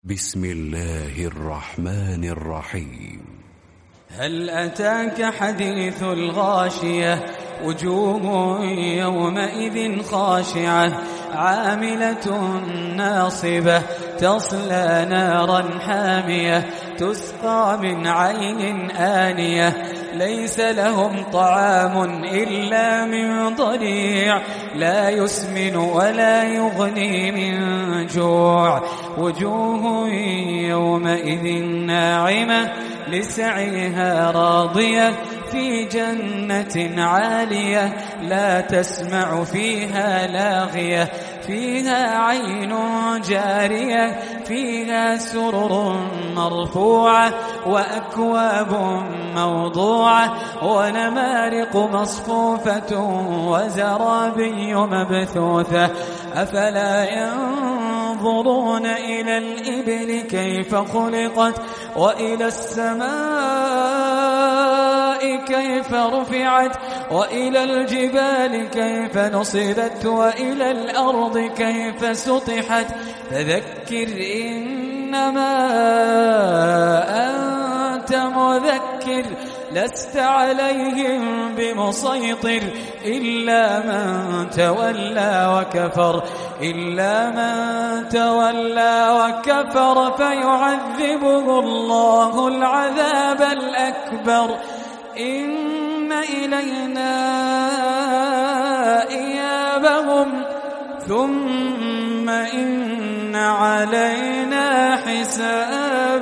بسم الله الرحمن الرحيم. هل أتاك حديث الغاشية؟ وجوه يومئذ خاشعة عاملة ناصبة تصلى نارا حامية تسقى من عين آنية ليس لهم طعام إلا من ضريع لا يسمن ولا يغني من جوع وجوه يومئذ ناعمة لسعيها راضية في جنة عالية لا تسمع فيها لاغية فيها عين جارية فيها سرر مرفوعة وأكواب موضوعة ونمارق مصفوفة وزرابي مبثوثة أفلا ينظرون إلى الإبل كيف خلقت وإلى السماء كيف رفعت وإلى الجبال كيف نصبت وإلى الأرض كيف سطحت فذكر إنما أنت مذكر لست عليهم بمسيطر إلا من تولى وكفر فيعذبه الله العذاب الأكبر إن إلينا إيابهم ثم إن علينا حسابهم.